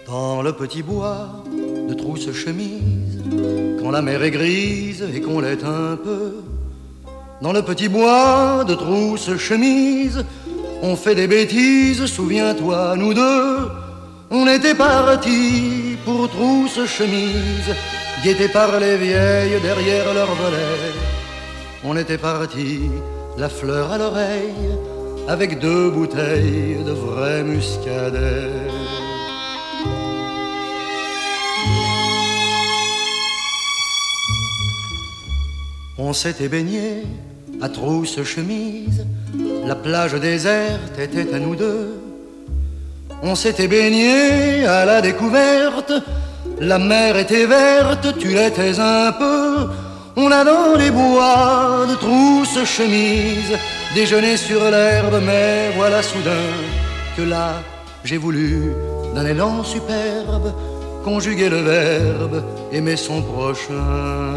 Dans le petit bois de trousse-chemise, quand la mer est grise et qu'on l'est un peu, dans le petit bois de trousse-chemise, on fait des bêtises, souviens-toi, nous deux. On était partis pour trousse-chemise, guettés par les vieilles derrière leur volet. On était partis, la fleur à l'oreille, avec 2 bouteilles de vrai muscadet. On s'était baigné à trousse-chemise, la plage déserte était à nous deux. On s'était baigné à la découverte, la mer était verte, tu l'étais un peu. On a dans les bois de trousse-chemise déjeuné sur l'herbe, mais voilà soudain que là j'ai voulu d'un élan superbe conjuguer le verbe aimer son prochain.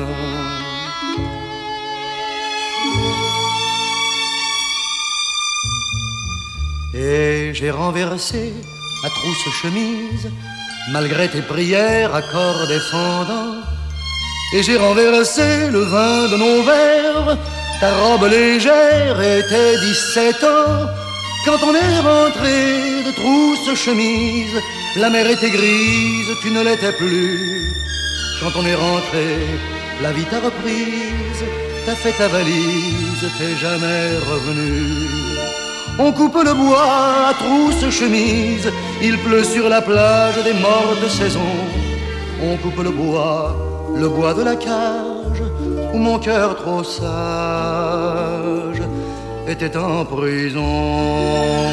Et j'ai renversé à trousse-chemise, malgré tes prières, accords défendants. Et j'ai renversé le vin de nos verres, ta robe légère était 17 ans. Quand on est rentré de trousse-chemise, la mer était grise, tu ne l'étais plus. Quand on est rentré, la vie t'a reprise, t'as fait ta valise, t'es jamais revenu. On coupe le bois à trousse-chemise, il pleut sur la plage des mortes saisons. On coupe le bois de la cage, où mon cœur trop sage était en prison.